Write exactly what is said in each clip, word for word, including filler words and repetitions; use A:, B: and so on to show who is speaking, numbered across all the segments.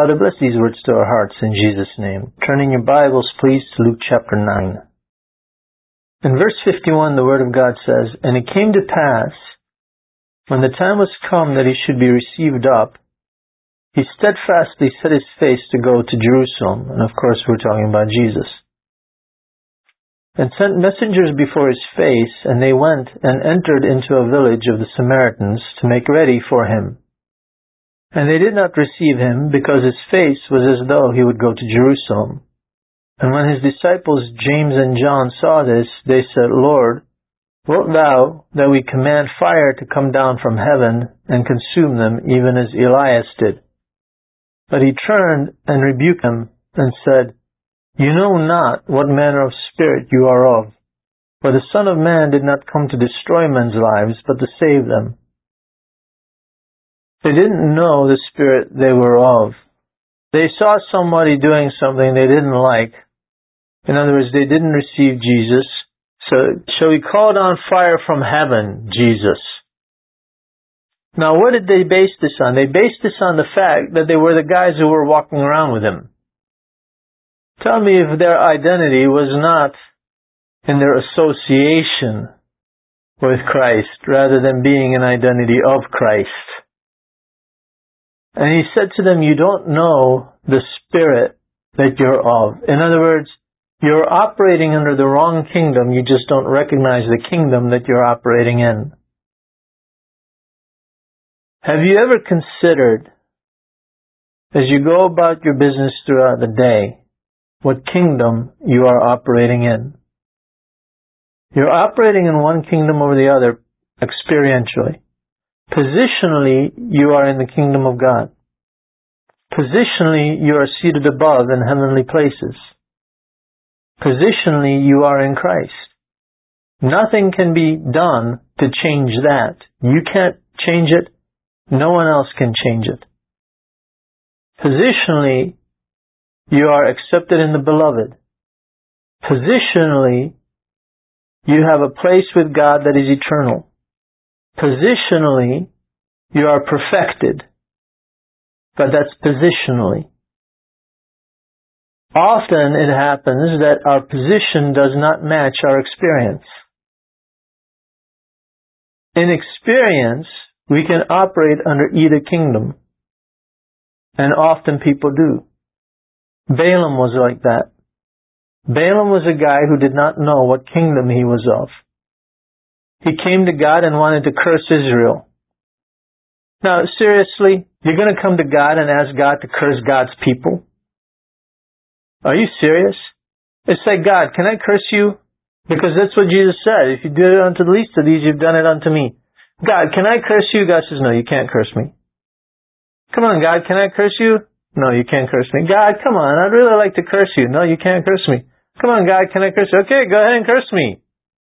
A: Father, bless these words to our hearts in Jesus' name. Turning your Bibles, please, to Luke chapter nine. In verse fifty-one, the Word of God says, "And it came to pass, when the time was come that he should be received up, he steadfastly set his face to go to Jerusalem." And of course, we're talking about Jesus. "And sent messengers before his face, and they went and entered into a village of the Samaritans to make ready for him. And they did not receive him, because his face was as though he would go to Jerusalem. And when his disciples James and John saw this, they said, Lord, wilt thou that we command fire to come down from heaven and consume them, even as Elias did? But he turned and rebuked them and said, You know not what manner of spirit you are of. For the Son of Man did not come to destroy men's lives, but to save them." They didn't know the spirit they were of. They saw somebody doing something they didn't like. In other words, they didn't receive Jesus. So, so he called on fire from heaven, Jesus. Now, what did they base this on? They based this on the fact that they were the guys who were walking around with him. Tell me if their identity was not in their association with Christ, rather than being an identity of Christ. And he said to them, you don't know the spirit that you're of. In other words, you're operating under the wrong kingdom. You just don't recognize the kingdom that you're operating in. Have you ever considered, as you go about your business throughout the day, what kingdom you are operating in? You're operating in one kingdom over the other experientially. Positionally, you are in the kingdom of God. Positionally, you are seated above in heavenly places. Positionally, you are in Christ. Nothing can be done to change that. You can't change it. No one else can change it. Positionally, you are accepted in the beloved. Positionally, you have a place with God that is eternal. Positionally, you are perfected. But that's positionally. Often it happens that our position does not match our experience. In experience, we can operate under either kingdom. And often people do. Balaam was like that. Balaam was a guy who did not know what kingdom he was of. He came to God and wanted to curse Israel. Now, seriously, you're going to come to God and ask God to curse God's people? Are you serious? It's like, God, can I curse you? Because that's what Jesus said. If you do it unto the least of these, you've done it unto me. God, can I curse you? God says, no, you can't curse me. Come on, God, can I curse you? No, you can't curse me. God, come on, I'd really like to curse you. No, you can't curse me. Come on, God, can I curse you? Okay, go ahead and curse me.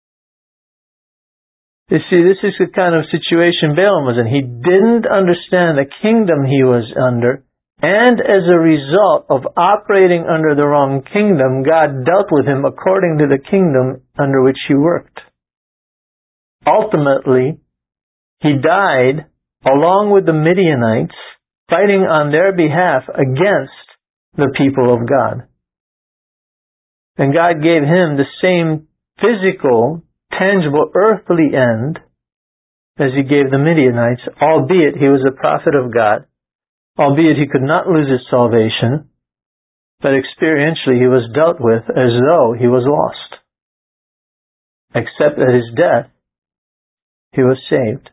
A: You see, this is the kind of situation Balaam was in. He didn't understand the kingdom he was under, and as a result of operating under the wrong kingdom, God dealt with him according to the kingdom under which he worked. Ultimately, he died along with the Midianites, fighting on their behalf against the people of God. And God gave him the same physical, tangible, earthly end as he gave the Midianites, albeit he was a prophet of God, albeit he could not lose his salvation, but experientially he was dealt with as though he was lost. Except at his death, he was saved.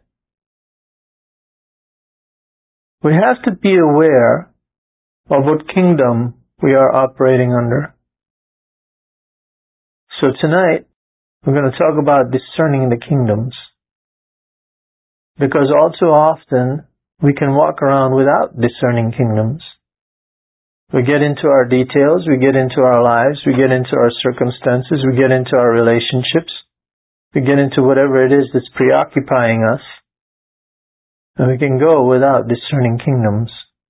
A: We have to be aware of what kingdom we are operating under. So tonight, we're going to talk about discerning the kingdoms. Because all too often, we can walk around without discerning kingdoms. We get into our details, we get into our lives, we get into our circumstances, we get into our relationships, we get into whatever it is that's preoccupying us, and we can go without discerning kingdoms.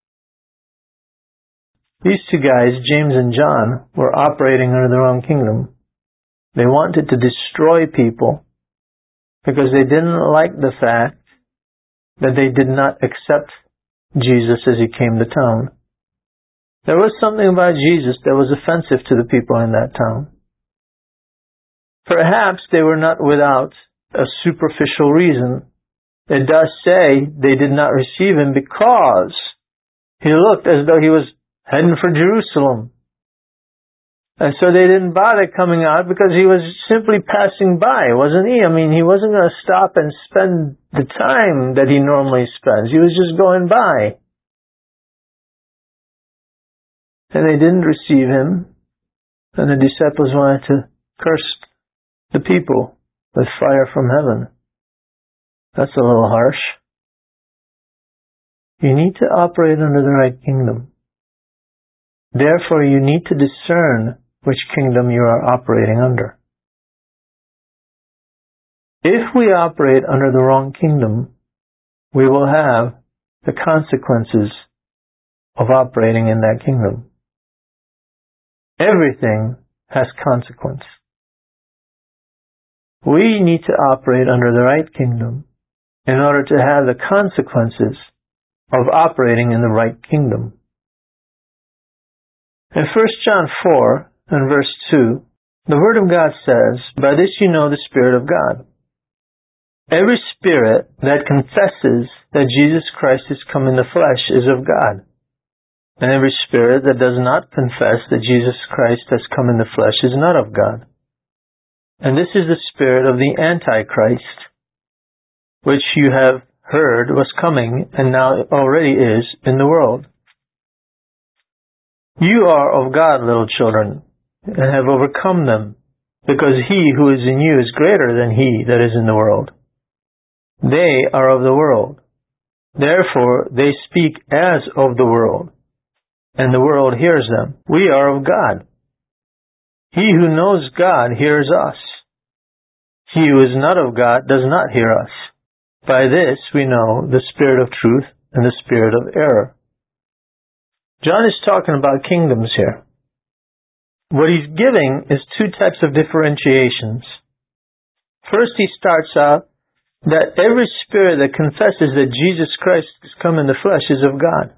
A: These two guys, James and John, were operating under the wrong kingdom. They wanted to destroy people because they didn't like the fact that they did not accept Jesus as he came to town. There was something about Jesus that was offensive to the people in that town. Perhaps they were not without a superficial reason. It does say they did not receive him because he looked as though he was heading for Jerusalem. And so they didn't bother coming out because he was simply passing by, wasn't he? I mean, he wasn't going to stop and spend the time that he normally spends. He was just going by. And they didn't receive him. And the disciples wanted to curse the people with fire from heaven. That's a little harsh. You need to operate under the right kingdom. Therefore, you need to discern which kingdom you are operating under. If we operate under the wrong kingdom, we will have the consequences of operating in that kingdom. Everything has consequence. We need to operate under the right kingdom in order to have the consequences of operating in the right kingdom. In First John four and verse two, the Word of God says, "By this you know the Spirit of God. Every spirit that confesses that Jesus Christ is come in the flesh is of God. And every spirit that does not confess that Jesus Christ has come in the flesh is not of God. And this is the spirit of the Antichrist, which you have heard was coming and now already is in the world. You are of God, little children, and have overcome them, because he who is in you is greater than he that is in the world. They are of the world. Therefore they speak as of the world, and the world hears them. We are of God. He who knows God hears us. He who is not of God does not hear us. By this we know the spirit of truth and the spirit of error." John is talking about kingdoms here. What he's giving is two types of differentiations. First, he starts out that every spirit that confesses that Jesus Christ has come in the flesh is of God.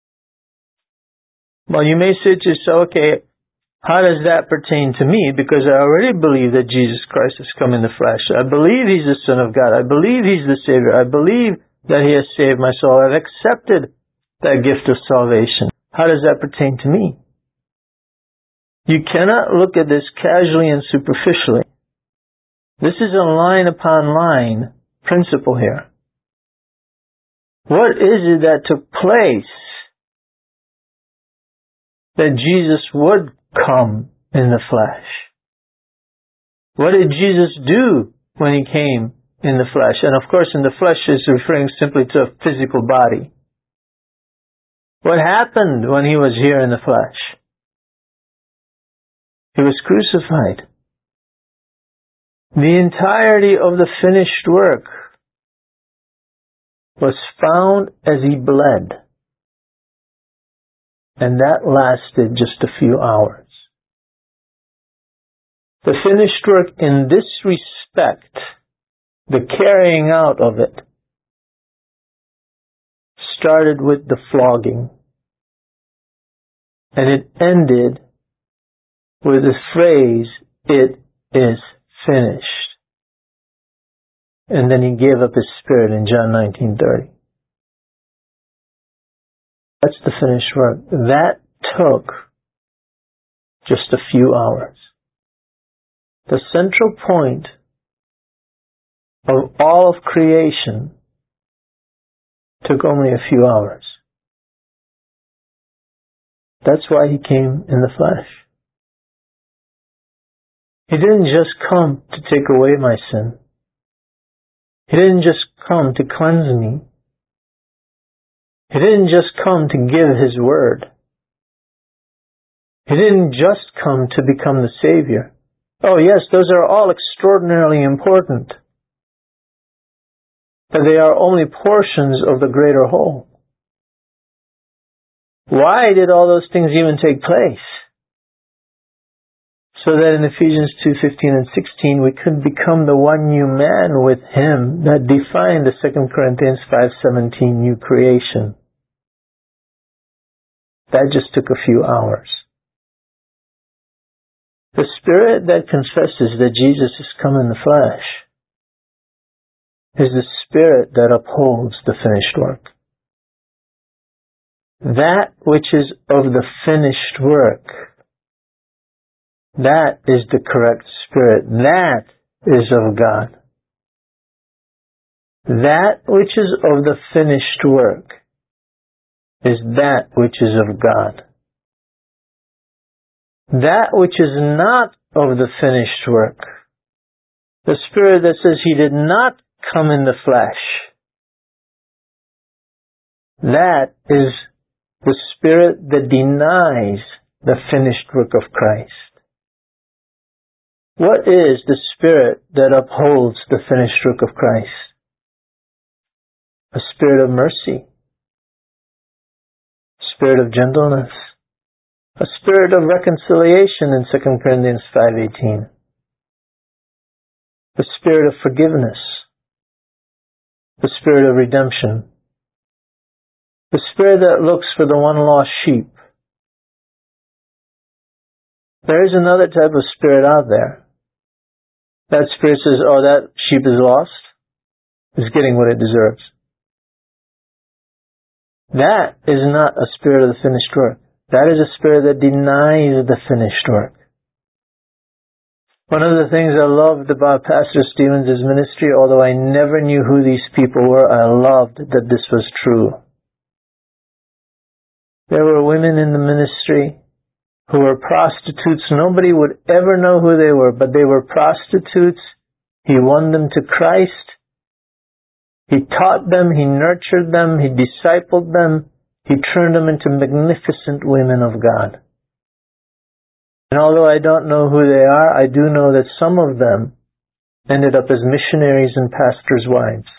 A: Well, you may say to yourself, okay, how does that pertain to me? Because I already believe that Jesus Christ has come in the flesh. I believe he's the Son of God. I believe he's the Savior. I believe that he has saved my soul. I've accepted that gift of salvation. How does that pertain to me? You cannot look at this casually and superficially. This is a line upon line principle here. What is it that took place that Jesus would come in the flesh? What did Jesus do when he came in the flesh? And of course, in the flesh is referring simply to a physical body. What happened when he was here in the flesh? He was crucified. The entirety of the finished work was found as he bled. And that lasted just a few hours. The finished work in this respect, the carrying out of it, started with the flogging. And it ended with the phrase, "It is finished." And then he gave up his spirit in John nineteen thirty. That's the finished work. That took just a few hours. The central point of all of creation took only a few hours. That's why he came in the flesh. He didn't just come to take away my sin. He didn't just come to cleanse me. He didn't just come to give his word. He didn't just come to become the Savior. Oh yes, those are all extraordinarily important. But they are only portions of the greater whole. Why did all those things even take place? So that in Ephesians two fifteen and sixteen we could become the one new man with him that defined the Second Corinthians five seventeen new creation. That just took a few hours. The spirit that confesses that Jesus has come in the flesh is the spirit that upholds the finished work. That which is of the finished work, that is the correct spirit. That is of God. That which is of the finished work is that which is of God. That which is not of the finished work, the spirit that says he did not come in the flesh, that is the spirit that denies the finished work of Christ. What is the spirit that upholds the finished work of Christ? A spirit of mercy, spirit of gentleness, a spirit of reconciliation in Second Corinthians five eighteen, the spirit of forgiveness, the spirit of redemption, the spirit that looks for the one lost sheep. There is another type of spirit out there. That spirit says, oh, that sheep is lost, is getting what it deserves. That is not a spirit of the finished work. That is a spirit that denies the finished work. One of the things I loved about Pastor Stevens' ministry, although I never knew who these people were, I loved that this was true. There were women in the ministry who were prostitutes. Nobody would ever know who they were, but they were prostitutes. He won them to Christ. He taught them, he nurtured them, he discipled them, he turned them into magnificent women of God. And although I don't know who they are, I do know that some of them ended up as missionaries and pastors' wives.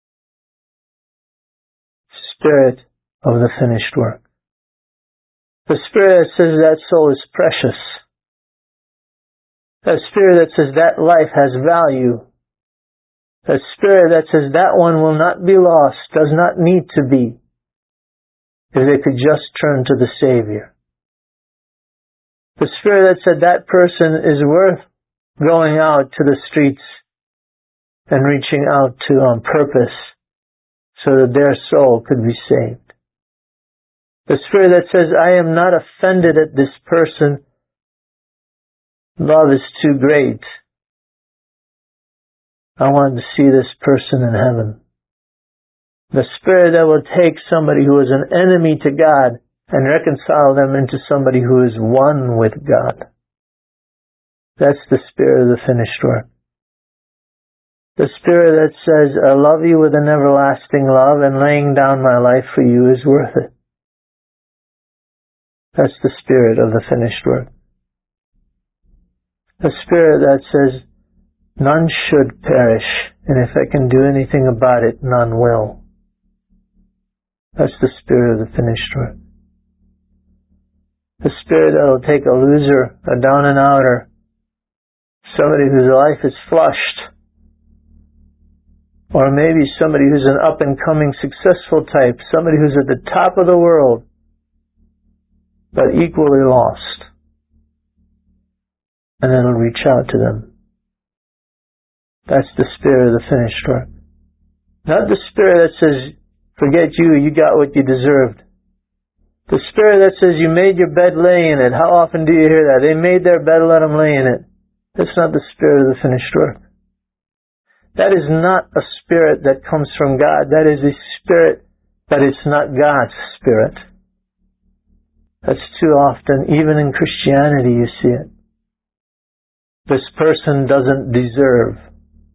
A: Spirit of the finished work. The spirit that says that soul is precious. That spirit that says that life has value. That spirit that says that one will not be lost, does not need to be, if they could just turn to the Savior. The spirit that said that person is worth going out to the streets and reaching out to on purpose so that their soul could be saved. The spirit that says, I am not offended at this person. Love is too great. I want to see this person in heaven. The spirit that will take somebody who is an enemy to God and reconcile them into somebody who is one with God. That's the spirit of the finished work. The spirit that says, I love you with an everlasting love and laying down my life for you is worth it. That's the spirit of the finished work. The spirit that says, none should perish, and if I can do anything about it, none will. That's the spirit of the finished work. The spirit that will take a loser, a down and outer, somebody whose life is flushed, or maybe somebody who's an up and coming successful type, somebody who's at the top of the world, but equally lost. And it'll reach out to them. That's the spirit of the finished work. Not the spirit that says, forget you, you got what you deserved. The spirit that says, you made your bed, lay in it. How often do you hear that? They made their bed, let them lay in it. That's not the spirit of the finished work. That is not a spirit that comes from God. That is a spirit, but it's not God's spirit. That's too often, even in Christianity, you see it. This person doesn't deserve.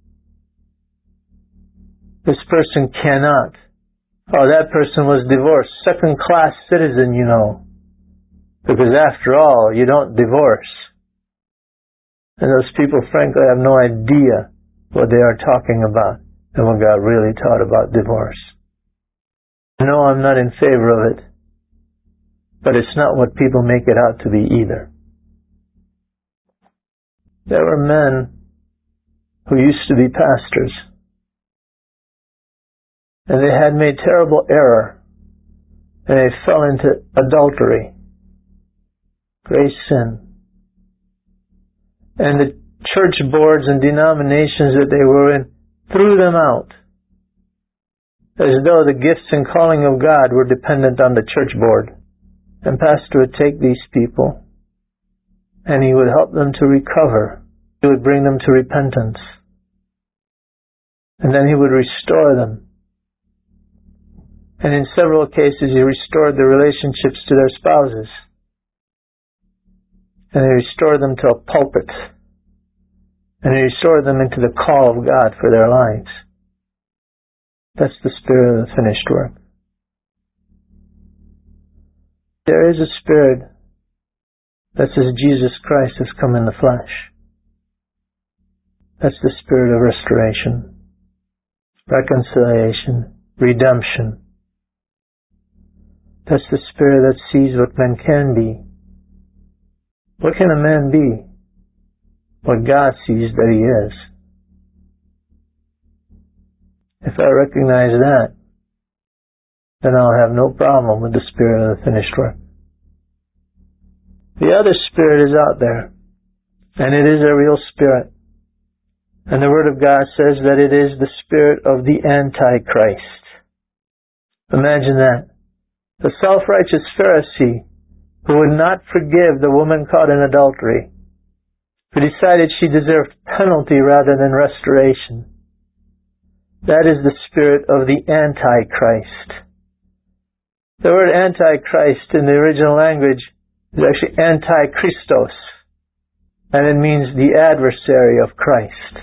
A: This person cannot. Oh, that person was divorced. Second-class citizen, you know. Because after all, you don't divorce. And those people, frankly, have no idea what they are talking about and what God really taught about divorce. No, I'm not in favor of it. But it's not what people make it out to be either. There were men who used to be pastors, and they had made terrible error, and they fell into adultery, great sin. And the church boards and denominations that they were in threw them out, as though the gifts and calling of God were dependent on the church board. And pastor would take these people, and he would help them to recover. He would bring them to repentance. And then he would restore them. And in several cases, he restored their relationships to their spouses. And he restored them to a pulpit. And he restored them into the call of God for their lives. That's the spirit of the finished work. There is a spirit that says Jesus Christ has come in the flesh. That's the spirit of restoration, reconciliation, redemption. That's the spirit that sees what men can be. What can a man be? What God sees that he is. If I recognize that, then I'll have no problem with the spirit of the finished work. The other spirit is out there, and it is a real spirit. And the Word of God says that it is the spirit of the Antichrist. Imagine that. The self-righteous Pharisee who would not forgive the woman caught in adultery, who decided she deserved penalty rather than restoration. That is the spirit of the Antichrist. The word Antichrist in the original language is actually Antichristos, and it means the adversary of Christ.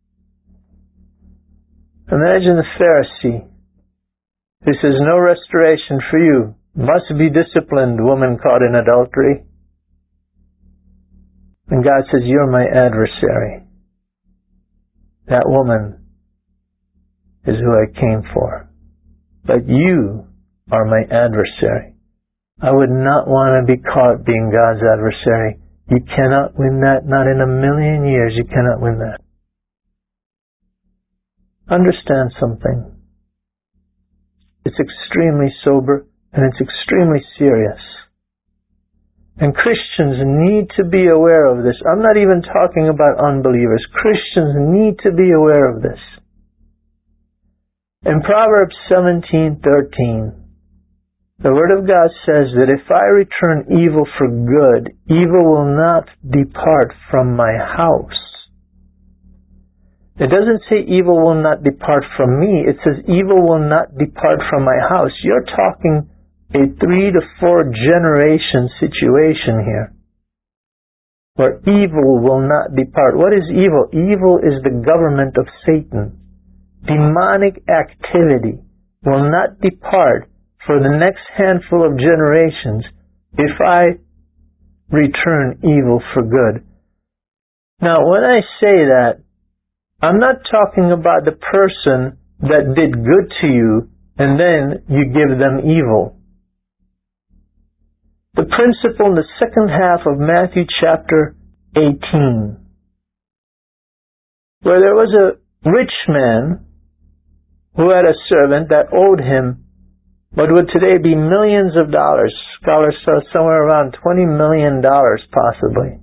A: Imagine the Pharisee who says, no restoration for you, must be disciplined, woman caught in adultery. And God says, you're my adversary. That woman is who I came for. But you are my adversary. I would not want to be caught being God's adversary. You cannot win that. Not in a million years you cannot win that. Understand something. It's extremely sober and it's extremely serious. And Christians need to be aware of this. I'm not even talking about unbelievers. Christians need to be aware of this. In Proverbs seventeen thirteen, the Word of God says that if I return evil for good, evil will not depart from my house. It doesn't say evil will not depart from me. It says evil will not depart from my house. You're talking a three to four generation situation here, where evil will not depart. What is evil? Evil is the government of Satan. Demonic activity will not depart for the next handful of generations if I return evil for good. Now, when I say that, I'm not talking about the person that did good to you and then you give them evil. The principle in the second half of Matthew chapter eighteen, where there was a rich man who had a servant that owed him what would today be millions of dollars. Scholars say somewhere around twenty million dollars possibly.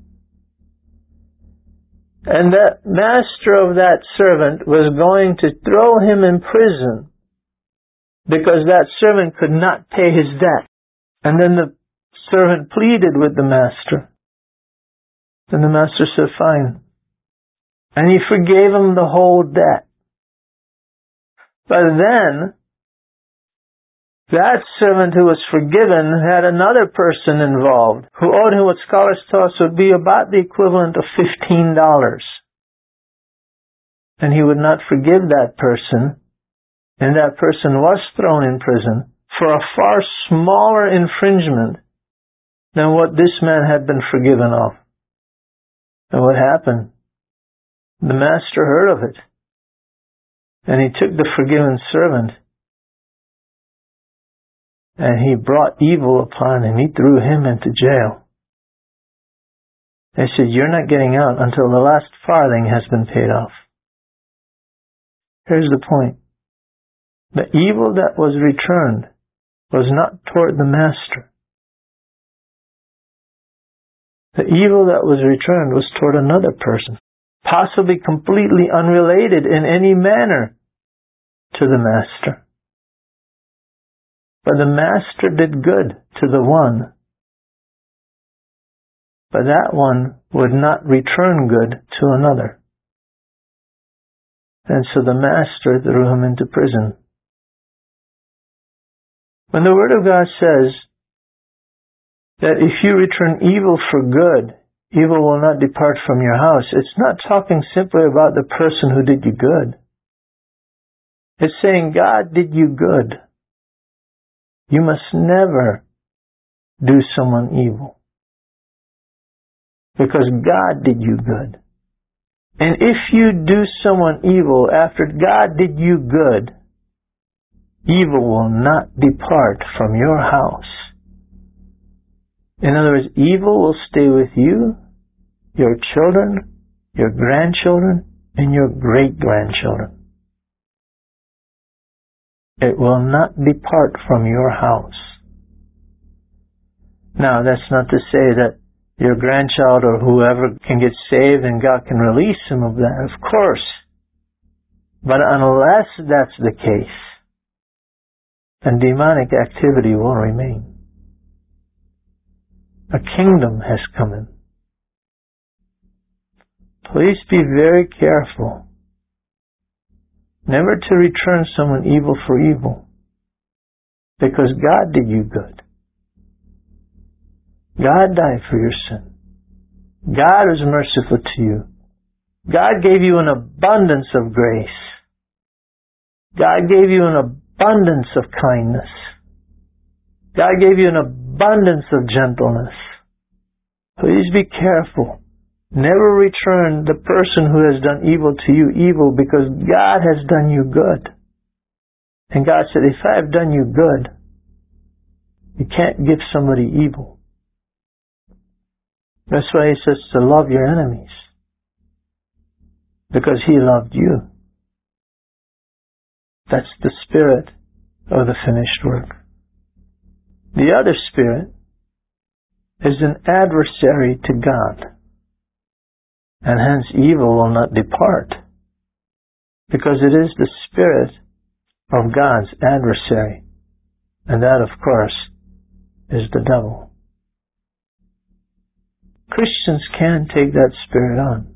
A: And the master of that servant was going to throw him in prison because that servant could not pay his debt. And then the servant pleaded with the master. And the master said, fine. And he forgave him the whole debt. But then, that servant who was forgiven had another person involved who owed him what scholars tell us would be about the equivalent of fifteen dollars. And he would not forgive that person, and that person was thrown in prison for a far smaller infringement than what this man had been forgiven of. And what happened? The master heard of it, and he took the forgiven servant and he brought evil upon him. He threw him into jail. They said, you're not getting out until the last farthing has been paid off. Here's the point. The evil that was returned was not toward the master. The evil that was returned was toward another person, possibly completely unrelated in any manner to the master. But the master did good to the one, but that one would not return good to another. And so the master threw him into prison. When the Word of God says that if you return evil for good, evil will not depart from your house, it's not talking simply about the person who did you good. It's saying God did you good. You must never do someone evil, because God did you good. And if you do someone evil after God did you good, evil will not depart from your house. In other words, evil will stay with you, your children, your grandchildren, and your great-grandchildren. It will not depart from your house. Now, that's not to say that your grandchild or whoever can get saved and God can release him of that, of course. But unless that's the case, then demonic activity will remain. A kingdom has come in. Please be very careful never to return someone evil for evil, because God did you good. God died for your sin. God was merciful to you. God gave you an abundance of grace. God gave you an abundance of kindness. God gave you an abundance of gentleness. Please be careful. Never return the person who has done evil to you evil, because God has done you good. And God said, if I have done you good, you can't give somebody evil. That's why He says to love your enemies, because He loved you. That's the spirit of the finished work. The other spirit is an adversary to God, and hence evil will not depart, because it is the spirit of God's adversary, and that, of course, is the devil. Christians can take that spirit on.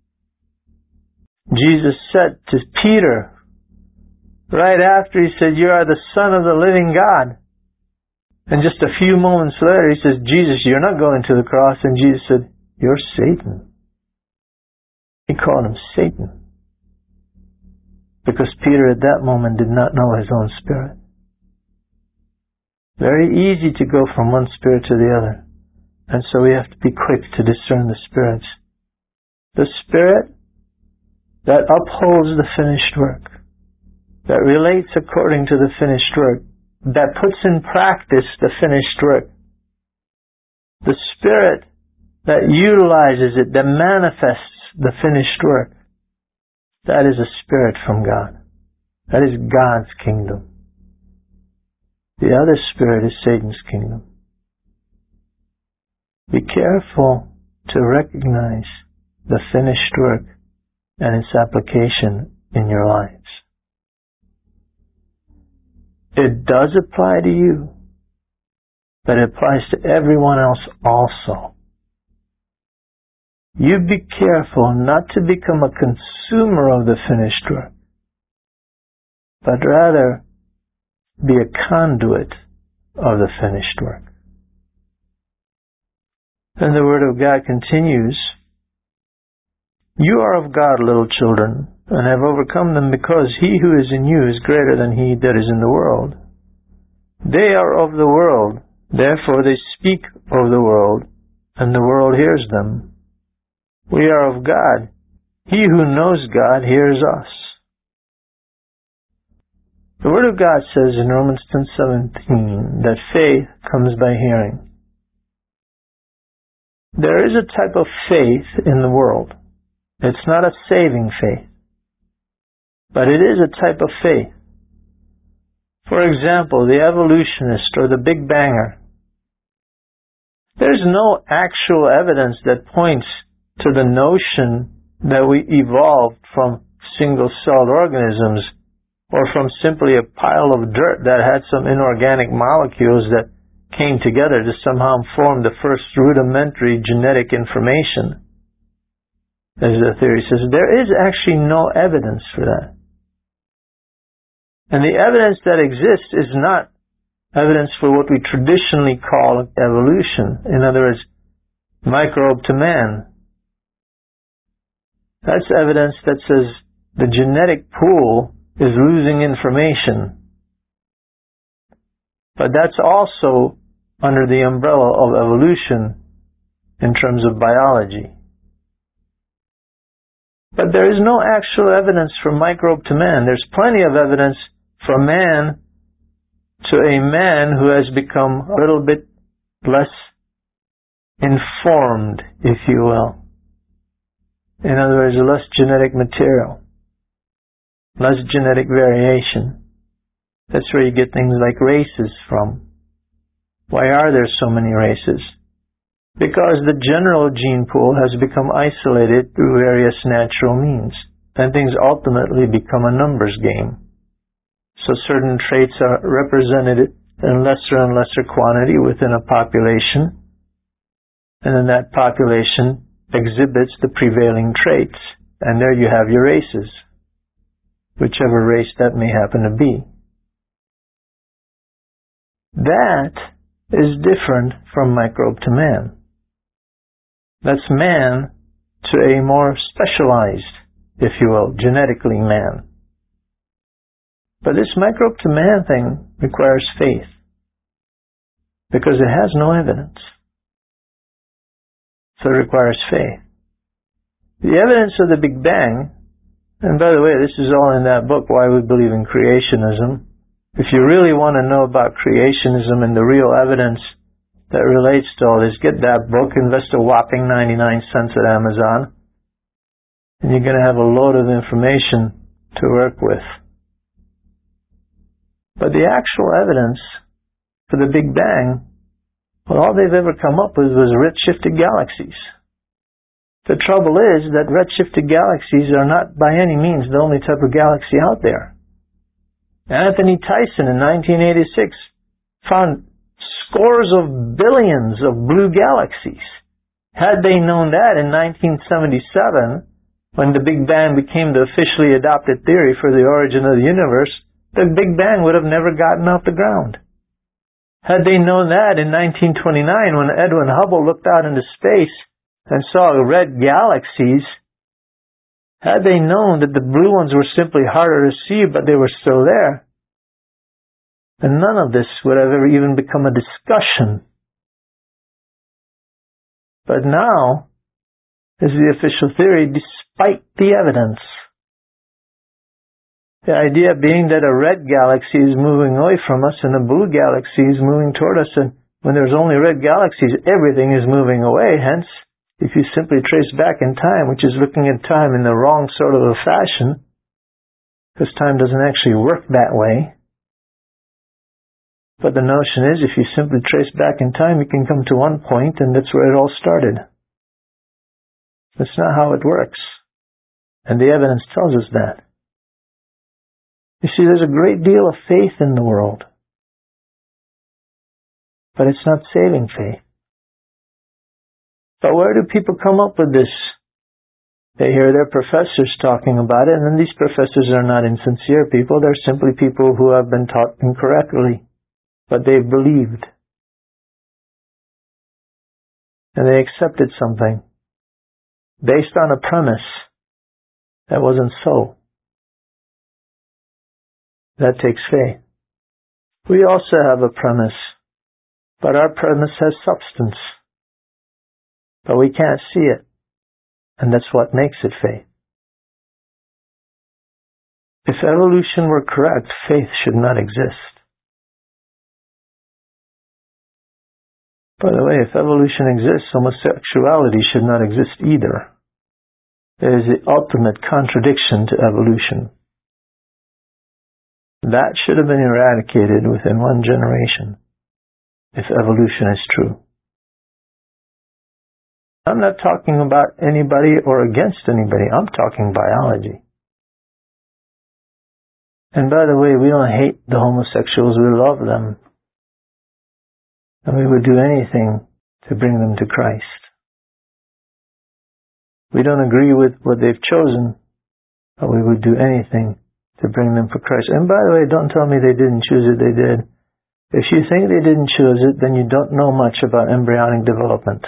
A: Jesus said to Peter, right after He said, you are the Son of the living God, and just a few moments later He says, Jesus, you're not going to the cross. And Jesus said, you're Satan. He called him Satan, because Peter at that moment did not know his own spirit. Very easy to go from one spirit to the other, and so we have to be quick to discern the spirits. The spirit that upholds the finished work, that relates according to the finished work, that puts in practice the finished work. The spirit that utilizes it, that manifests the finished work, that is a spirit from God. That is God's kingdom. The other spirit is Satan's kingdom. Be careful to recognize the finished work and its application in your lives. It does apply to you, but it applies to everyone else also. You be careful not to become a consumer of the finished work, but rather be a conduit of the finished work. Then the Word of God continues, you are of God, little children, and have overcome them, because He who is in you is greater than he that is in the world. They are of the world, therefore they speak of the world, and the world hears them. We are of God. He who knows God hears us. The Word of God says in Romans ten seventeen that faith comes by hearing. There is a type of faith in the world. It's not a saving faith, but it is a type of faith. For example, the evolutionist or the Big Banger. There's no actual evidence that points to the notion that we evolved from single-celled organisms or from simply a pile of dirt that had some inorganic molecules that came together to somehow form the first rudimentary genetic information. As the theory says, there is actually no evidence for that. And the evidence that exists is not evidence for what we traditionally call evolution. In other words, microbe to man. That's evidence that says the genetic pool is losing information. But that's also under the umbrella of evolution in terms of biology. But there is no actual evidence from microbe to man. There's plenty of evidence from man to a man who has become a little bit less informed, if you will. In other words, less genetic material, less genetic variation. That's where you get things like races from. Why are there so many races? Because the general gene pool has become isolated through various natural means, and things ultimately become a numbers game. So certain traits are represented in lesser and lesser quantity within a population, and then that population exhibits the prevailing traits, and there you have your races, whichever race that may happen to be. That is different from microbe to man. That's man to a more specialized, if you will, genetically man. But this microbe to man thing requires faith, because it has no evidence. So it requires faith. The evidence of the Big Bang, and by the way, this is all in that book, Why We Believe in Creationism. If you really want to know about creationism and the real evidence that relates to all this, get that book, invest a whopping ninety-nine cents at Amazon, and you're going to have a load of information to work with. But the actual evidence for the Big Bang, well, all they've ever come up with was redshifted galaxies. The trouble is that redshifted galaxies are not by any means the only type of galaxy out there. Anthony Tyson in nineteen eighty-six found scores of billions of blue galaxies. Had they known that in nineteen seventy-seven, when the Big Bang became the officially adopted theory for the origin of the universe, the Big Bang would have never gotten off the ground. Had they known that in nineteen twenty-nine, when Edwin Hubble looked out into space and saw red galaxies, had they known that the blue ones were simply harder to see, but they were still there, then none of this would have ever even become a discussion. But now, is the official theory, despite the evidence. The idea being that a red galaxy is moving away from us and a blue galaxy is moving toward us, and when there's only red galaxies, everything is moving away. Hence, if you simply trace back in time, which is looking at time in the wrong sort of a fashion, because time doesn't actually work that way. But the notion is, if you simply trace back in time, you can come to one point, and that's where it all started. That's not how it works. And the evidence tells us that. You see, there's a great deal of faith in the world. But it's not saving faith. But where do people come up with this? They hear their professors talking about it, and then these professors are not insincere people. They're simply people who have been taught incorrectly. But they've believed. And they accepted something based on a premise that wasn't so. That takes faith. We also have a premise, but our premise has substance. But we can't see it, and that's what makes it faith. If evolution were correct, faith should not exist. By the way, if evolution exists, homosexuality should not exist either. There is the ultimate contradiction to evolution. That should have been eradicated within one generation, if evolution is true. I'm not talking about anybody or against anybody. I'm talking biology. And by the way, we don't hate the homosexuals. We love them. And we would do anything to bring them to Christ. We don't agree with what they've chosen, but we would do anything to bring them for Christ. And by the way, don't tell me they didn't choose it. They did. If you think they didn't choose it, then you don't know much about embryonic development.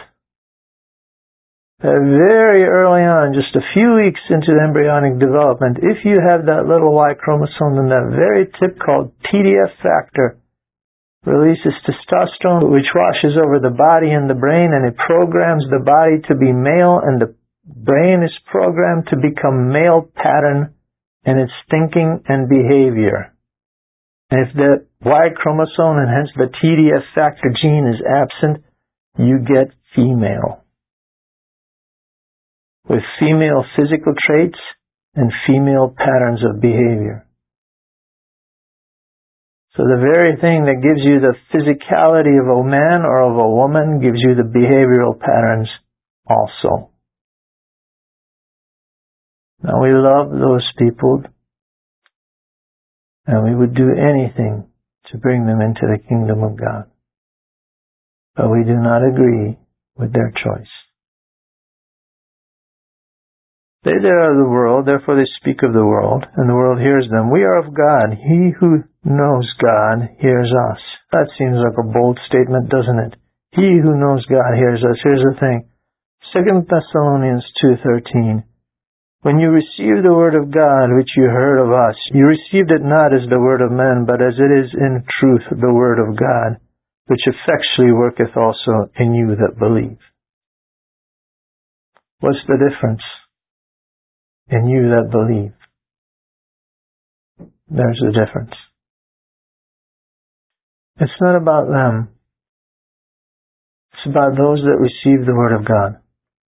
A: Very early on, just a few weeks into the embryonic development, if you have that little Y chromosome in that very tip called T D F factor, releases testosterone, which washes over the body and the brain, and it programs the body to be male, and the brain is programmed to become male pattern in its thinking and behavior. And if the Y chromosome and hence the T D F factor gene is absent, you get female. With female physical traits and female patterns of behavior. So the very thing that gives you the physicality of a man or of a woman gives you the behavioral patterns also. Now we love those people, and we would do anything to bring them into the kingdom of God. But we do not agree with their choice. They that are of the world, therefore they speak of the world, and the world hears them. We are of God. He who knows God hears us. That seems like a bold statement, doesn't it? He who knows God hears us. Here's the thing. Second Thessalonians two thirteen. When you received the word of God, which you heard of us, you received it not as the word of men, but as it is in truth the word of God, which effectually worketh also in you that believe. What's the difference? In you that believe. There's the difference. It's not about them. It's about those that receive the word of God.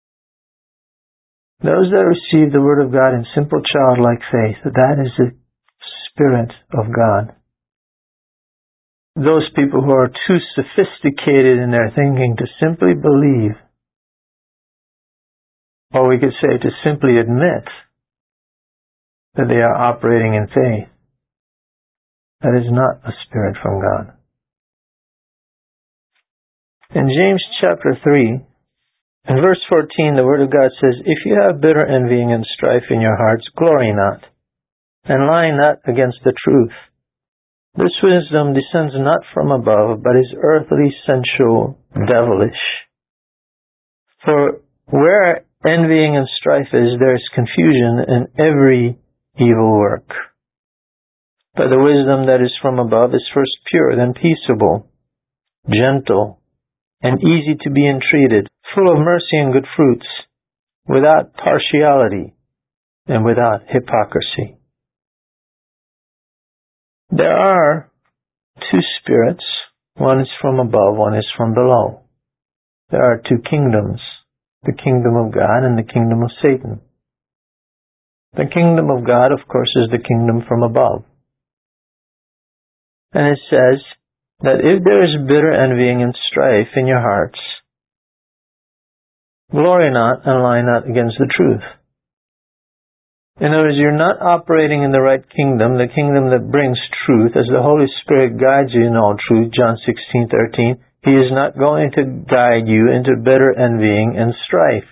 A: Those that receive the word of God in simple childlike faith, that is the Spirit of God. Those people who are too sophisticated in their thinking to simply believe, or we could say to simply admit that they are operating in faith, that is not a spirit from God. In James chapter three, in verse fourteen, the Word of God says, if you have bitter envying and strife in your hearts, glory not, and lie not against the truth. This wisdom descends not from above, but is earthly, sensual, devilish. For where envying and strife is, there is confusion in every evil work. But the wisdom that is from above is first pure, then peaceable, gentle, and easy to be entreated, full of mercy and good fruits, without partiality and without hypocrisy. There are two spirits. One is from above, one is from below. There are two kingdoms, the kingdom of God and the kingdom of Satan. The kingdom of God, of course, is the kingdom from above. And it says that if there is bitter envying and strife in your hearts, glory not and lie not against the truth. In other words, you're not operating in the right kingdom, the kingdom that brings truth, as the Holy Spirit guides you in all truth, John sixteen thirteen. He is not going to guide you into bitter envying and strife.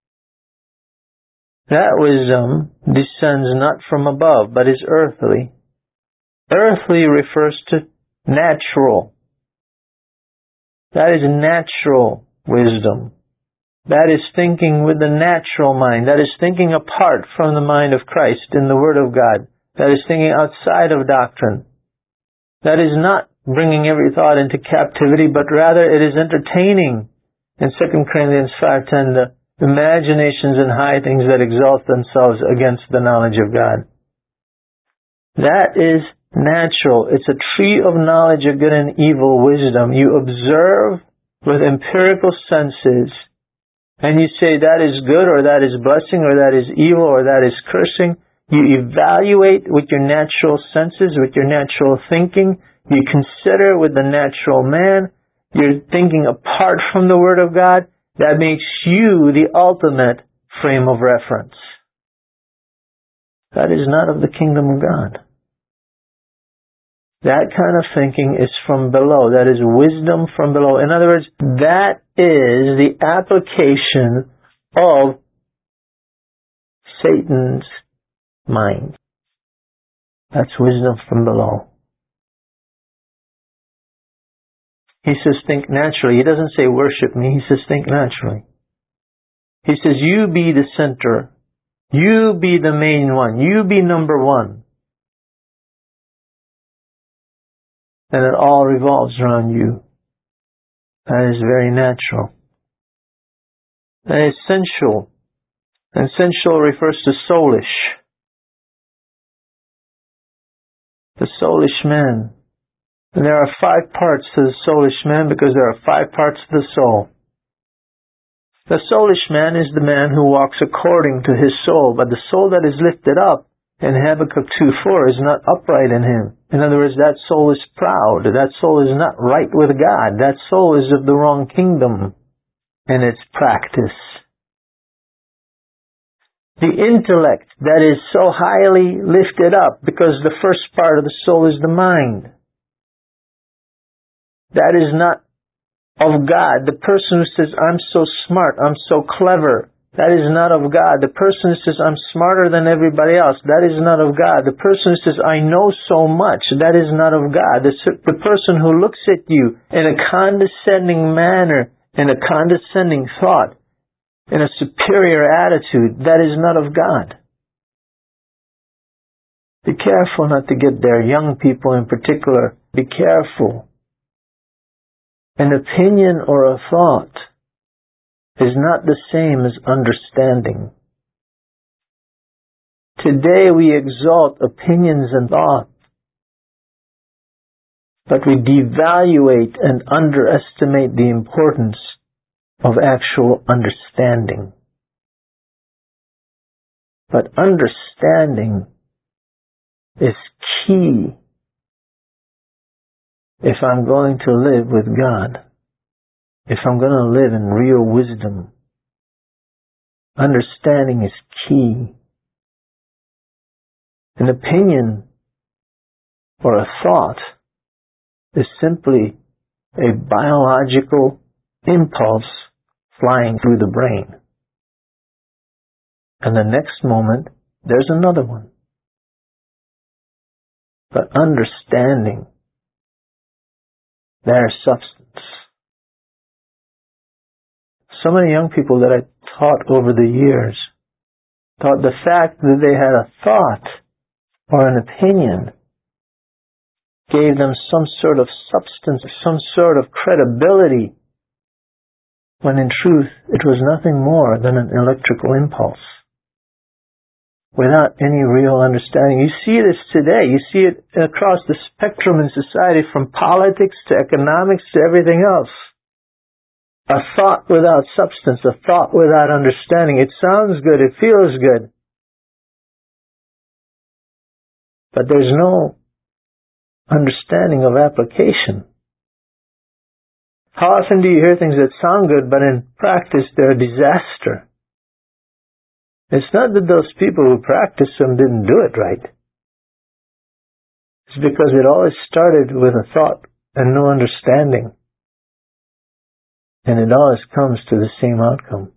A: That wisdom descends not from above, but is earthly. Earthly refers to natural. That is natural wisdom. That is thinking with the natural mind. That is thinking apart from the mind of Christ in the Word of God. That is thinking outside of doctrine. That is not bringing every thought into captivity, but rather it is entertaining. In Second Corinthians five ten, the imaginations and high things that exalt themselves against the knowledge of God. That is natural. It's a tree of knowledge of good and evil wisdom. You observe with empirical senses, and you say that is good, or that is blessing, or that is evil, or that is cursing. You evaluate with your natural senses, with your natural thinking. You consider with the natural man. You're thinking apart from the Word of God. That makes you the ultimate frame of reference. That is not of the kingdom of God. That kind of thinking is from below. That is wisdom from below. In other words, that is the application of Satan's mind. That's wisdom from below. He says, think naturally. He doesn't say worship me. He says, think naturally. He says, you be the center. You be the main one. You be number one. And it all revolves around you. That is very natural. That is sensual. And sensual refers to soulish. The soulish man. And there are five parts to the soulish man because there are five parts to the soul. The soulish man is the man who walks according to his soul, but the soul that is lifted up in Habakkuk two four is not upright in him. In other words, that soul is proud. That soul is not right with God. That soul is of the wrong kingdom in its practice. The intellect that is so highly lifted up because the first part of the soul is the mind. That is not of God. The person who says, I'm so smart, I'm so clever, that is not of God. The person who says, I'm smarter than everybody else, that is not of God. The person who says, I know so much, that is not of God. The, the person who looks at you in a condescending manner, in a condescending thought, in a superior attitude, that is not of God. Be careful not to get there. Young people in particular, be careful. An opinion or a thought is not the same as understanding. Today we exalt opinions and thoughts, but we devaluate and underestimate the importance of actual understanding. But understanding is key if I'm going to live with God. If I'm going to live in real wisdom. Understanding is key. An opinion or a thought is simply a biological impulse flying through the brain. And the next moment, there's another one. But understanding, there's substance. So many young people that I taught over the years thought the fact that they had a thought or an opinion gave them some sort of substance, some sort of credibility, when in truth it was nothing more than an electrical impulse without any real understanding. You see this today. You see it across the spectrum in society, from politics to economics to everything else. A thought without substance, a thought without understanding. It sounds good, it feels good, but there's no understanding of application. How often do you hear things that sound good, but in practice they're a disaster? It's not that those people who practice them didn't do it right. It's because it always started with a thought and no understanding. And it always comes to the same outcome.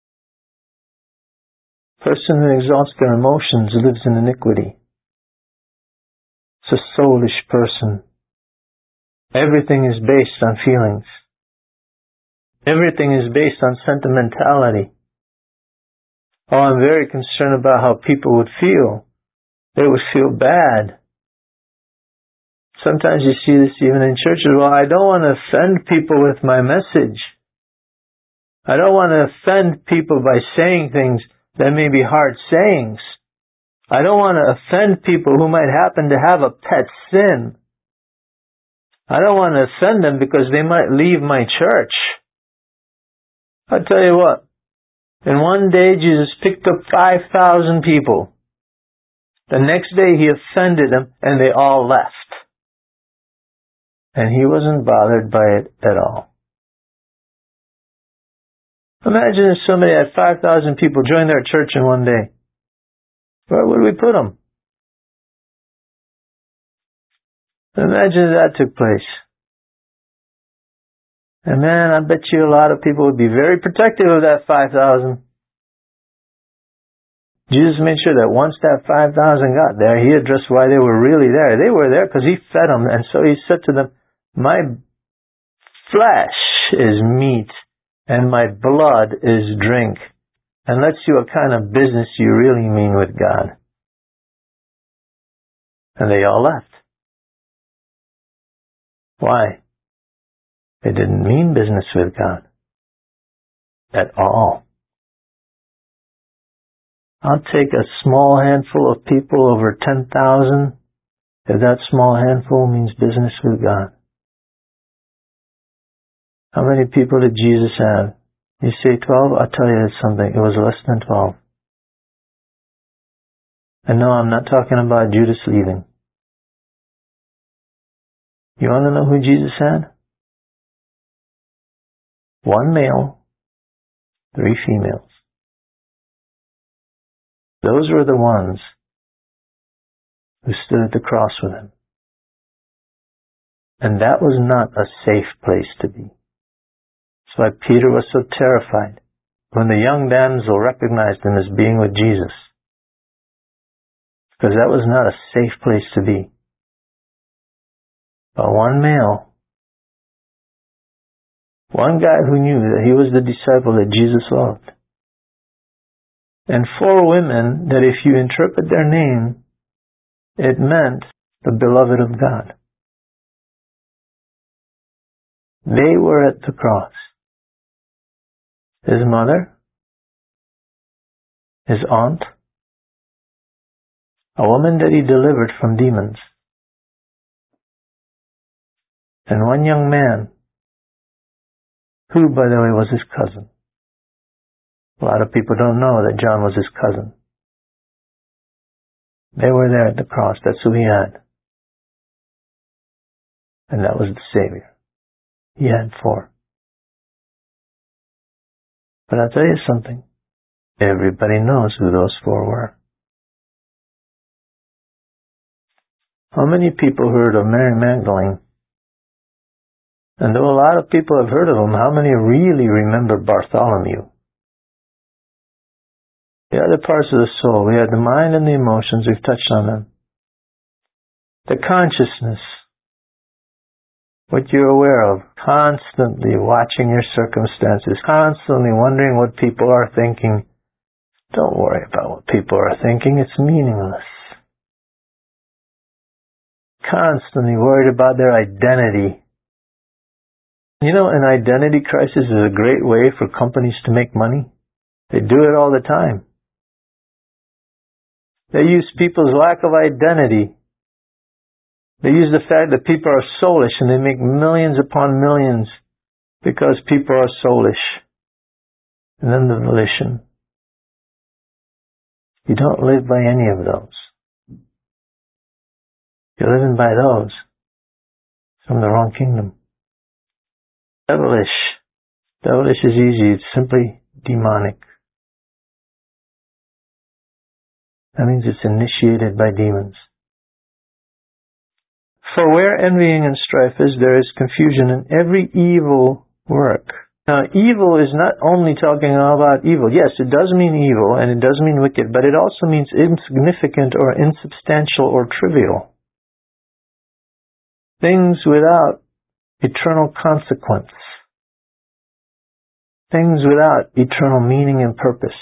A: A person who exalts their emotions lives in iniquity. It's a soulish person. Everything is based on feelings. Everything is based on sentimentality. Oh, I'm very concerned about how people would feel. They would feel bad. Sometimes you see this even in churches. Well, I don't want to offend people with my message. I don't want to offend people by saying things that may be hard sayings. I don't want to offend people who might happen to have a pet sin. I don't want to offend them because they might leave my church. I'll tell you what. In one day, Jesus picked up five thousand people. The next day he offended them and they all left. And he wasn't bothered by it at all. Imagine if somebody had five thousand people join their church in one day. Where would we put them? Imagine if that took place. And man, I bet you a lot of people would be very protective of that five thousand. Jesus made sure that once that five thousand got there, he addressed why they were really there. They were there because he fed them. And so he said to them, my flesh is meat and my blood is drink. And let's see what kind of business you really mean with God. And they all left. Why? They didn't mean business with God at all. I'll take a small handful of people over ten thousand if that small handful means business with God. How many people did Jesus have? You say twelve? I'll tell you something. It was less than twelve. And no, I'm not talking about Judas leaving. You want to know who Jesus had? One male, three females. Those were the ones who stood at the cross with him. And that was not a safe place to be. That's why Peter was so terrified when the young damsel recognized him as being with Jesus. Because that was not a safe place to be. But one male, one guy who knew that he was the disciple that Jesus loved. And four women that if you interpret their name, it meant the beloved of God. They were at the cross. His mother, his aunt, a woman that he delivered from demons, and one young man, who, by the way, was his cousin. A lot of people don't know that John was his cousin. They were there at the cross. That's who he had. And that was the Savior. He had four. But I'll tell you something. Everybody knows who those four were. How many people heard of Mary Magdalene? And though a lot of people have heard of him, how many really remember Bartholomew? The other parts of the soul, we had the mind and the emotions, we've touched on them. The consciousness, what you're aware of, constantly watching your circumstances, constantly wondering what people are thinking. Don't worry about what people are thinking, it's meaningless. Constantly worried about their identity. You know, an identity crisis is a great way for companies to make money. They do it all the time. They use people's lack of identity. They use the fact that people are soulish and they make millions upon millions because people are soulish. And then the volition. You don't live by any of those. You're living by those from the wrong kingdom. Devilish. Devilish is easy. It's simply demonic. That means it's initiated by demons. For where envying and strife is, there is confusion in every evil work. Now, evil is not only talking about evil. Yes, it does mean evil and it does mean wicked, but it also means insignificant or insubstantial or trivial. Things without eternal consequence. Things without eternal meaning and purpose.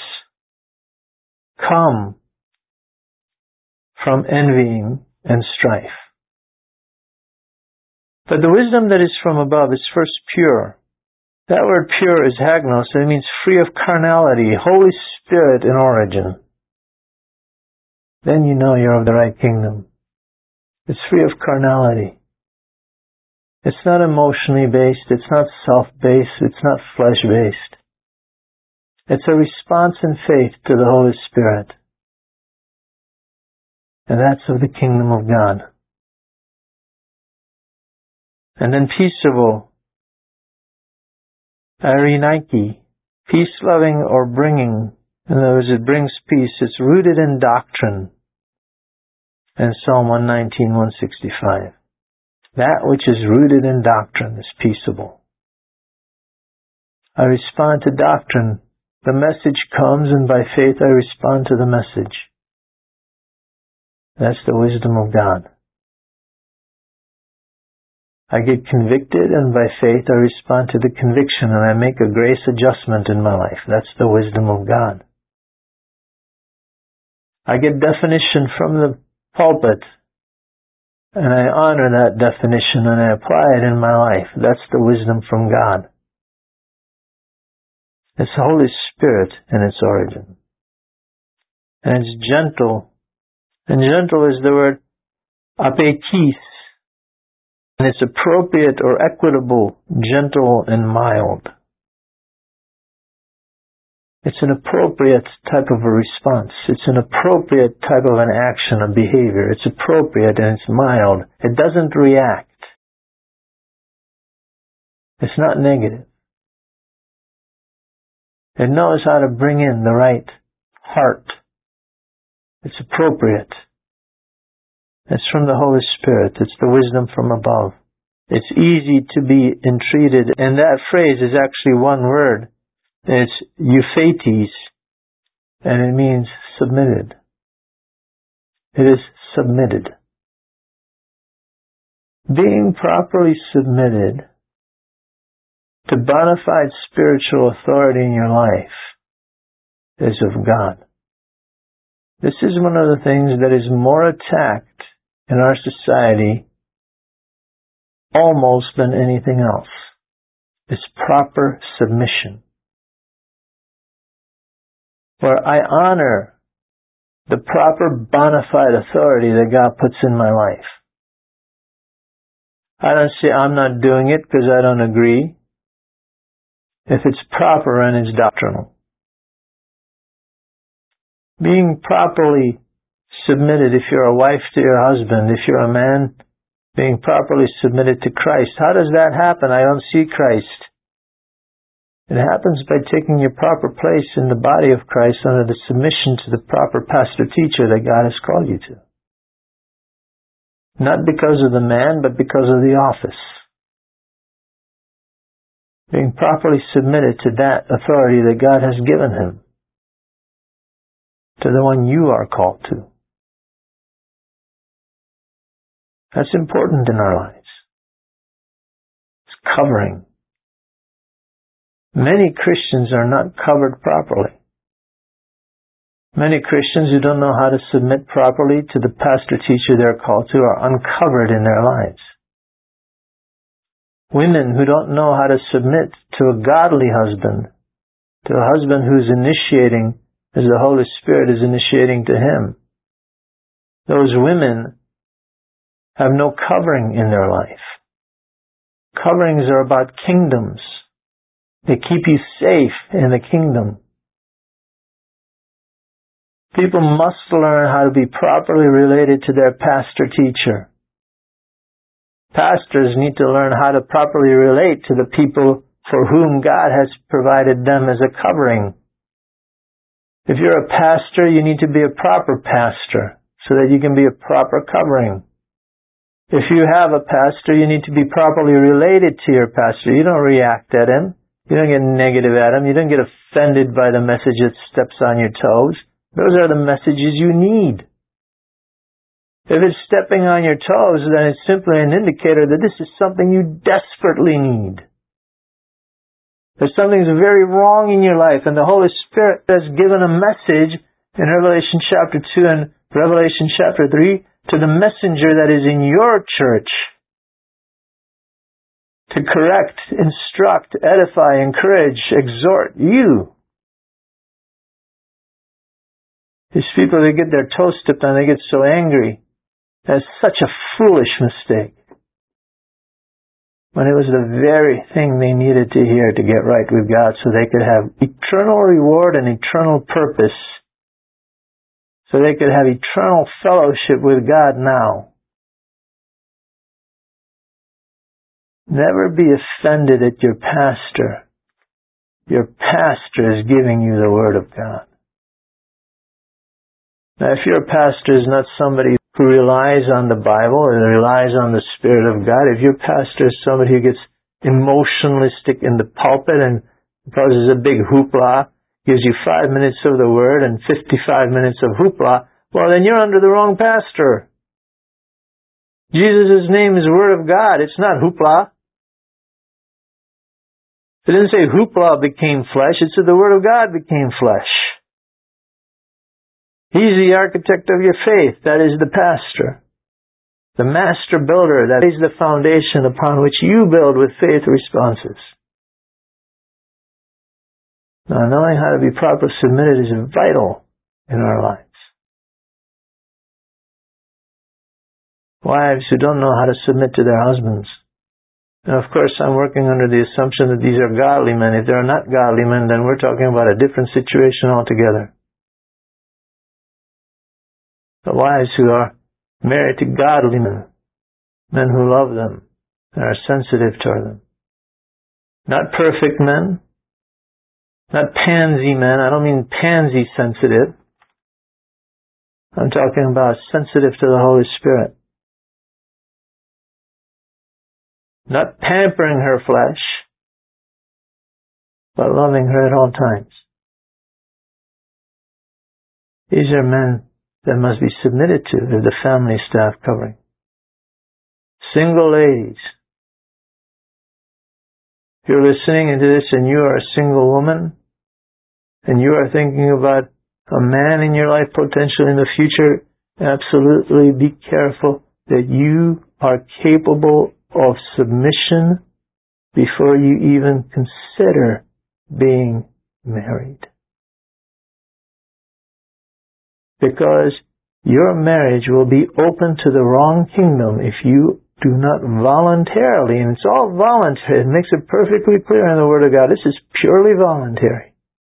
A: Come from envying and strife. But the wisdom that is from above is first pure. That word pure is hagnos, and it means free of carnality, Holy Spirit in origin. Then you know you're of the right kingdom. It's free of carnality. It's not emotionally based, it's not self-based, it's not flesh-based. It's a response in faith to the Holy Spirit. And that's of the kingdom of God. And then peaceable, Arinike, peace-loving or bringing. In other words, it brings peace. It's rooted in doctrine. In Psalm one nineteen, one sixty-five. That which is rooted in doctrine is peaceable. I respond to doctrine. The message comes, and by faith I respond to the message. That's the wisdom of God. I get convicted, and by faith I respond to the conviction, and I make a grace adjustment in my life. That's the wisdom of God. I get definition from the pulpit, and I honor that definition, and I apply it in my life. That's the wisdom from God. It's the Holy Spirit in its origin. And it's gentle. And gentle is the word apekis. And it's appropriate or equitable, gentle and mild. It's an appropriate type of a response. It's an appropriate type of an action, a behavior. It's appropriate and it's mild. It doesn't react. It's not negative. It knows how to bring in the right heart. It's appropriate. It's from the Holy Spirit. It's the wisdom from above. It's easy to be entreated. And that phrase is actually one word. It's euphates, and it means submitted. It is submitted. Being properly submitted to bona fide spiritual authority in your life is of God. This is one of the things that is more attacked in our society almost than anything else. It's proper submission. Where I honor the proper bona fide authority that God puts in my life. I don't say I'm not doing it because I don't agree. If it's proper and it's doctrinal. Being properly submitted, if you're a wife to your husband, if you're a man, being properly submitted to Christ. How does that happen? I don't see Christ. It happens by taking your proper place in the body of Christ under the submission to the proper pastor-teacher that God has called you to. Not because of the man, but because of the office. Being properly submitted to that authority that God has given him. To the one you are called to. That's important in our lives. It's covering. Many Christians are not covered properly. Many Christians who don't know how to submit properly to the pastor-teacher they're called to are uncovered in their lives. Women who don't know how to submit to a godly husband, to a husband who's initiating as the Holy Spirit is initiating to him. Those women have no covering in their life. Coverings are about kingdoms. They keep you safe in the kingdom. People must learn how to be properly related to their pastor-teacher. Pastors need to learn how to properly relate to the people for whom God has provided them as a covering. If you're a pastor, you need to be a proper pastor so that you can be a proper covering. If you have a pastor, you need to be properly related to your pastor. You don't react at him. You don't get negative at him. You don't get offended by the message that steps on your toes. Those are the messages you need. If it's stepping on your toes, then it's simply an indicator that this is something you desperately need. That something's very wrong in your life, and the Holy Spirit has given a message in Revelation chapter two and Revelation chapter three to the messenger that is in your church to correct, instruct, edify, encourage, exhort you. These people, they get their toes stepped on, they get so angry. That's such a foolish mistake. When it was the very thing they needed to hear to get right with God so they could have eternal reward and eternal purpose so they could have eternal fellowship with God now. Never be offended at your pastor. Your pastor is giving you the Word of God. Now, if your pastor is not somebody who relies on the Bible and relies on the Spirit of God, if your pastor is somebody who gets emotionalistic in the pulpit and causes a big hoopla, gives you five minutes of the Word and fifty-five minutes of hoopla, well, then you're under the wrong pastor. Jesus' name is Word of God. It's not hoopla. It didn't say hoopla became flesh. It said the Word of God became flesh. He's the architect of your faith. That is the pastor. The master builder. That is the foundation upon which you build with faith responses. Now, knowing how to be properly submitted is vital in our lives. Wives who don't know how to submit to their husbands. Now, of course, I'm working under the assumption that these are godly men. If they're not godly men, then we're talking about a different situation altogether. The wives who are married to godly men, men who love them and are sensitive toward them. Not perfect men, not pansy men. I don't mean pansy sensitive. I'm talking about sensitive to the Holy Spirit. Not pampering her flesh, but loving her at all times. These are men that must be submitted to as the family staff covering. Single ladies. If you're listening into this and you are a single woman, and you are thinking about a man in your life potentially in the future, absolutely be careful that you are capable of submission before you even consider being married. Because your marriage will be open to the wrong kingdom if you do not voluntarily, and it's all voluntary, it makes it perfectly clear in the Word of God, this is purely voluntary.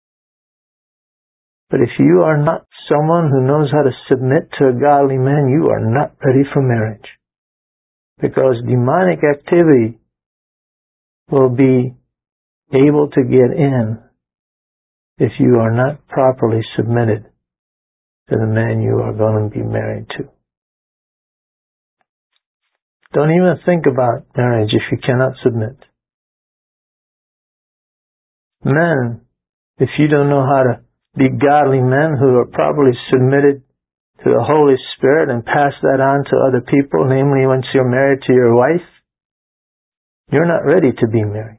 A: But if you are not someone who knows how to submit to a godly man, you are not ready for marriage. Because demonic activity will be able to get in if you are not properly submitted to the man you are going to be married to. Don't even think about marriage if you cannot submit. Men, if you don't know how to be godly men who are properly submitted to the Holy Spirit and pass that on to other people, namely once you're married to your wife, you're not ready to be married.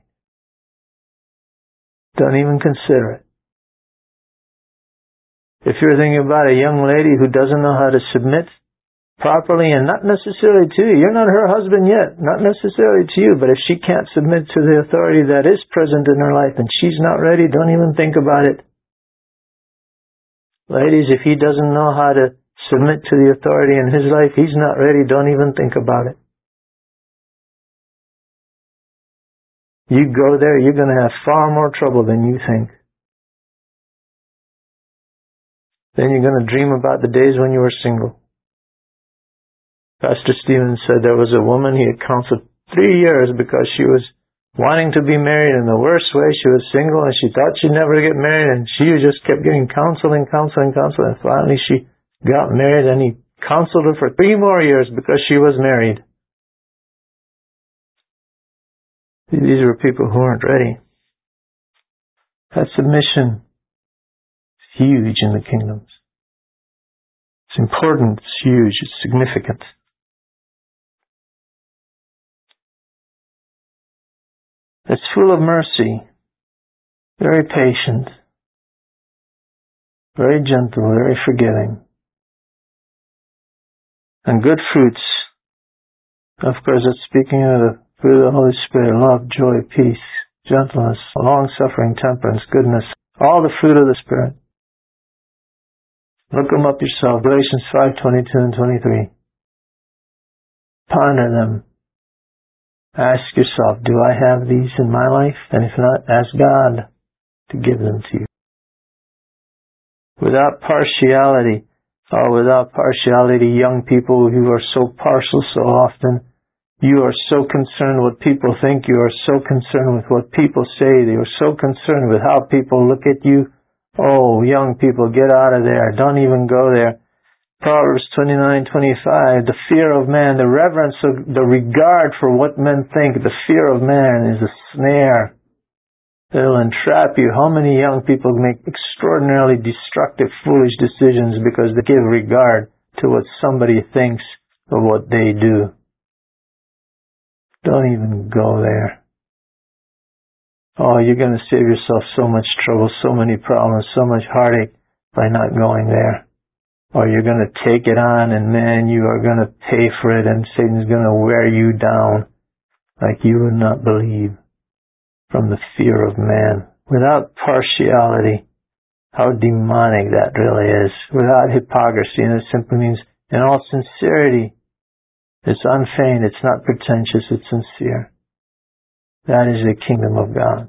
A: Don't even consider it. If you're thinking about a young lady who doesn't know how to submit properly, and not necessarily to you, you're not her husband yet, not necessarily to you, but if she can't submit to the authority that is present in her life and she's not ready, don't even think about it. Ladies, if he doesn't know how to submit to the authority in his life, he's not ready, don't even think about it. You go there, you're going to have far more trouble than you think. Then you're going to dream about the days when you were single. Pastor Stevens said there was a woman he had counseled three years because she was wanting to be married in the worst way. She was single and she thought she'd never get married, and she just kept getting counseling, counseling, counseling. And finally she got married, and he counseled her for three more years because she was married. These were people who weren't ready. That submission is huge in the kingdoms. It's important, it's huge, it's significant. It's full of mercy, very patient, very gentle, very forgiving, and good fruits. Of course, it's speaking of the fruit of the Holy Spirit: love, joy, peace, gentleness, long-suffering, temperance, goodness, all the fruit of the Spirit. Look them up yourself, Galatians five, twenty-two and twenty-three. Ponder them. Ask yourself, do I have these in my life? And if not, ask God to give them to you. Without partiality, Oh, without partiality, young people who are so partial so often, you are so concerned what people think, you are so concerned with what people say, you are so concerned with how people look at you. Oh, young people, get out of there. Don't even go there. Proverbs twenty-nine twenty-five, the fear of man, the reverence of, the regard for what men think, the fear of man is a snare. It'll entrap you. How many young people make extraordinarily destructive, foolish decisions because they give regard to what somebody thinks or what they do? Don't even go there. Oh, you're going to save yourself so much trouble, so many problems, so much heartache by not going there. Or you're going to take it on and man, you are going to pay for it and Satan's going to wear you down like you would not believe. From the fear of man, without partiality, how demonic that really is, without hypocrisy, and it simply means in all sincerity. It's unfeigned, it's not pretentious, it's sincere. That is the kingdom of God.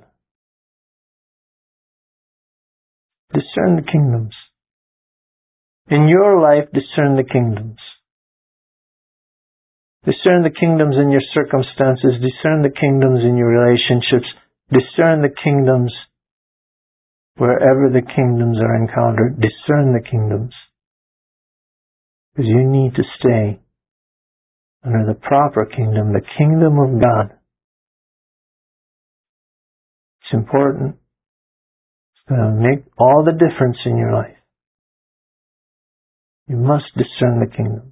A: Discern the kingdoms. In your life, discern the kingdoms. Discern the kingdoms in your circumstances, discern the kingdoms in your relationships, discern the kingdoms wherever the kingdoms are encountered. Discern the kingdoms. Because you need to stay under the proper kingdom, the kingdom of God. It's important. It's going to make all the difference in your life. You must discern the kingdoms.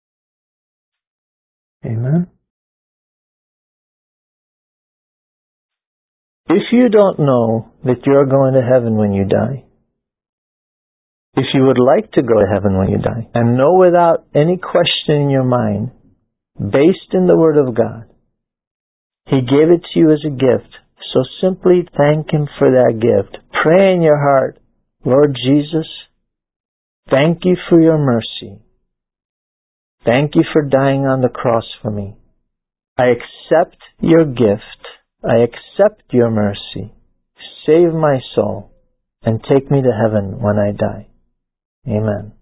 A: Amen? If you don't know that you're going to heaven when you die, if you would like to go to heaven when you die, and know without any question in your mind, based in the Word of God, He gave it to you as a gift, so simply thank Him for that gift. Pray in your heart, Lord Jesus, thank you for your mercy. Thank you for dying on the cross for me. I accept your gift. I accept your mercy. Save my soul and take me to heaven when I die. Amen.